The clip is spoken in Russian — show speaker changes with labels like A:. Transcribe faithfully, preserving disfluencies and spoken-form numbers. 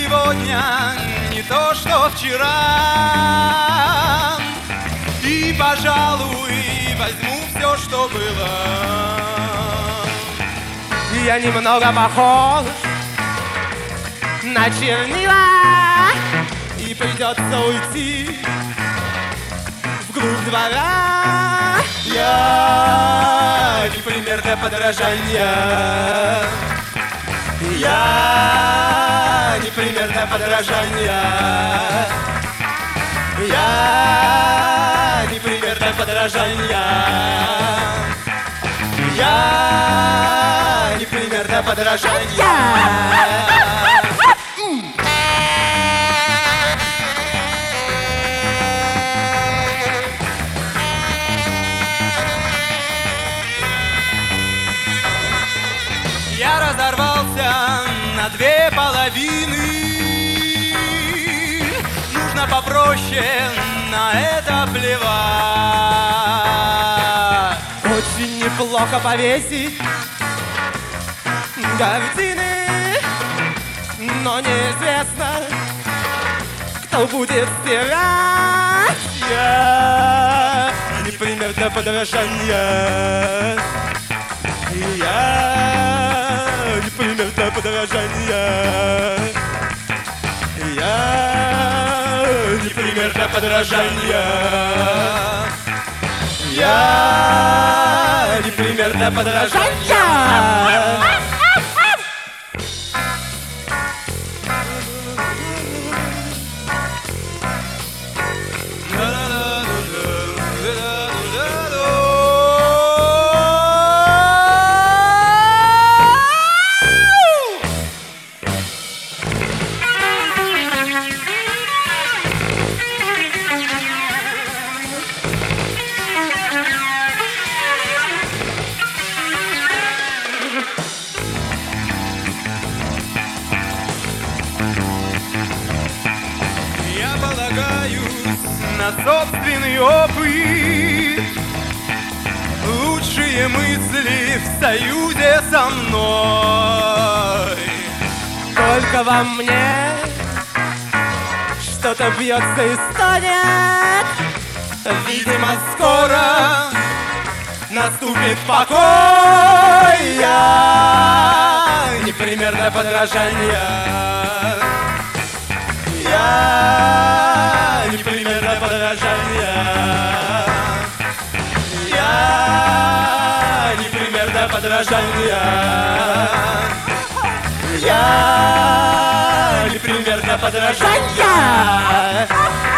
A: сегодня не то, что вчера. И, пожалуй, возьму все, что было.
B: Я немного похож на чернила, и придется уйти вглубь двора.
A: Я не пример для подражания. Я не пример для подражания. Я не пример для подражания. Я не пример для подражания. Я разорвался на две половины. Нужно попроще на это плевать.
B: Очень неплохо повесить картины, но неизвестно, кто будет стирать. Я не пример для подражания. Я не пример для подражания. Я не пример для подражания.
A: Я не пример для подражания. На собственный опыт, лучшие мысли в союзе со мной.
B: Только во мне что-то бьется и стонет.
A: Видимо, скоро наступит покой. Я не пример для подражания. Я не пример для подражания. Я не пример для подражания. Я не пример для подражания.